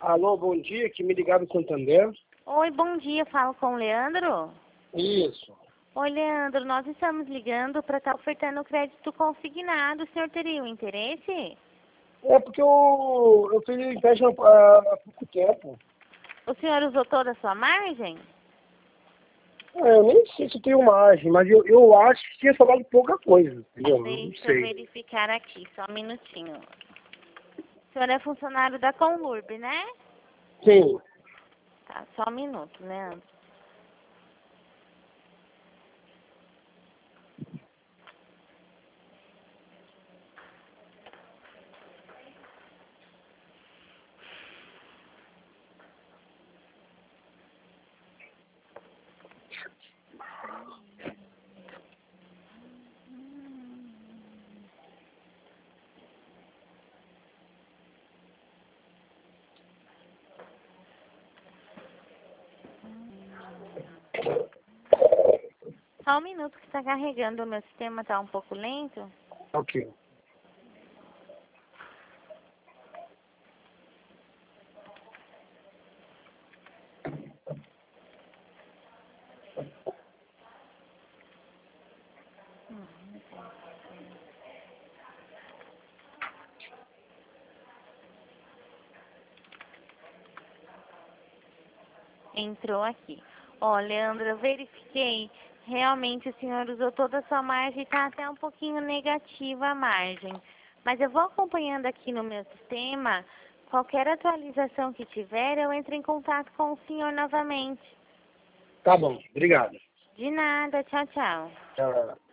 Alô, bom dia, que me ligaram do Santander. Oi, bom dia, falo com o Leandro. Isso. Oi, Leandro, nós estamos ligando para estar ofertando crédito consignado. O senhor teria um interesse? É porque eu fiz empréstimo há pouco tempo. O senhor usou toda a sua margem? Eu nem sei se eu tenho margem, mas eu acho que tinha sobrado pouca coisa, entendeu? Não Deixa eu sei. verificar aqui, só um minutinho. O senhor é funcionário da Conlurb, né? Sim. Tá, só um minuto, Leandro. Só um minuto que está carregando, o meu sistema está um pouco lento. Ok. Entrou aqui. Ó, Leandro, eu verifiquei. Realmente o senhor usou toda a sua margem e está até um pouquinho negativa a margem. Mas eu vou acompanhando aqui no meu sistema. Qualquer atualização que tiver, eu entro em contato com o senhor novamente. Tá bom, obrigado. De nada, tchau, tchau. Tchau.